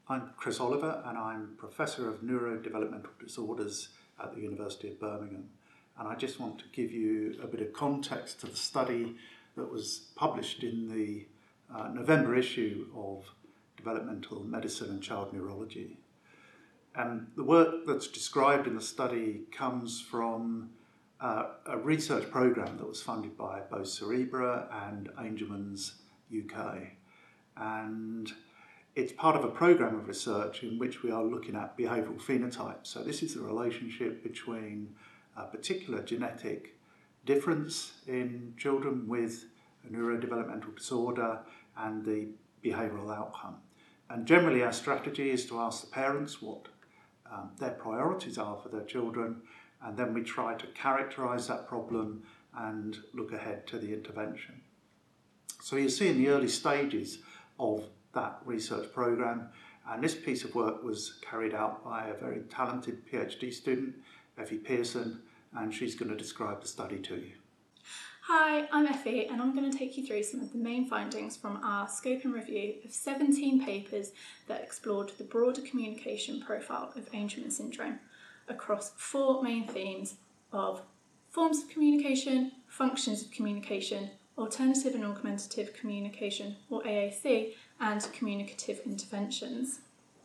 I'm Chris Oliver and I'm Professor of Neurodevelopmental Disorders at the University of Birmingham. And I just want to give you a bit of context to the study that was published in the November issue of Developmental Medicine and Child Neurology. And the work that's described in the study comes from a research programme that was funded by both Cerebra and Angelman's UK. And it's part of a programme of research in which we are looking at behavioural phenotypes. So this is the relationship between a particular genetic difference in children with a neurodevelopmental disorder and the behavioural outcome. And generally our strategy is to ask the parents what their priorities are for their children, and then we try to characterise that problem and look ahead to the intervention. So you see in the early stages of that research programme, and this piece of work was carried out by a very talented PhD student, Effie Pearson, and she's going to describe the study to you. Hi, I'm Effie and I'm going to take you through some of the main findings from our scope and review of 17 papers that explored the broader communication profile of Angelman syndrome across 4 main themes of forms of communication, functions of communication, alternative and augmentative communication, or AAC, and communicative interventions.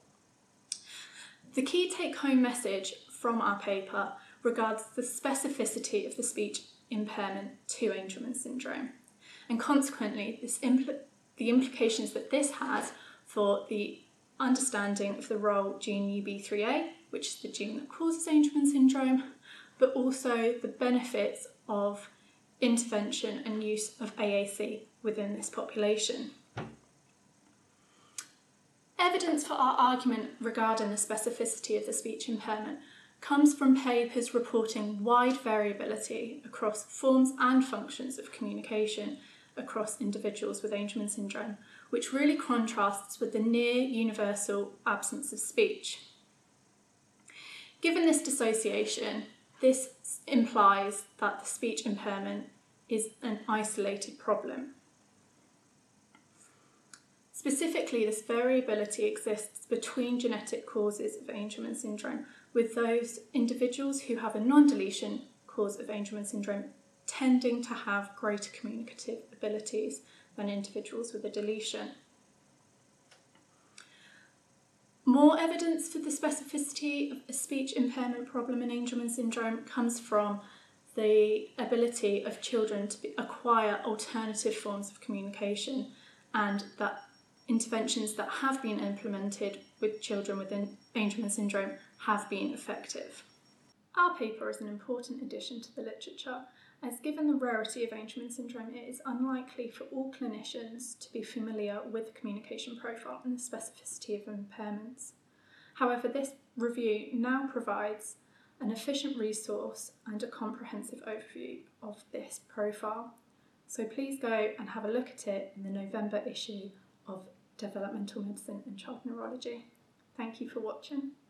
The key take-home message from our paper regards the specificity of the speech impairment to Angelman syndrome, and consequently the implications that this has for the understanding of the role gene UB3A, which is the gene that causes Angelman syndrome, but also the benefits of intervention and use of AAC within this population. Evidence for our argument regarding the specificity of the speech impairment comes from papers reporting wide variability across forms and functions of communication across individuals with Angelman syndrome, which really contrasts with the near universal absence of speech. Given this dissociation, this implies that the speech impairment is an isolated problem. Specifically, this variability exists between genetic causes of Angelman syndrome, with those individuals who have a non-deletion cause of Angelman syndrome tending to have greater communicative abilities than individuals with a deletion. More evidence for the specificity of a speech impairment problem in Angelman syndrome comes from the ability of children to acquire alternative forms of communication, and that interventions that have been implemented with children with Angelman syndrome have been effective. Our paper is an important addition to the literature, as given the rarity of Angelman syndrome, it is unlikely for all clinicians to be familiar with the communication profile and the specificity of impairments. However, this review now provides an efficient resource and a comprehensive overview of this profile. So please go and have a look at it in the November issue of Developmental Medicine and Child Neurology. Thank you for watching.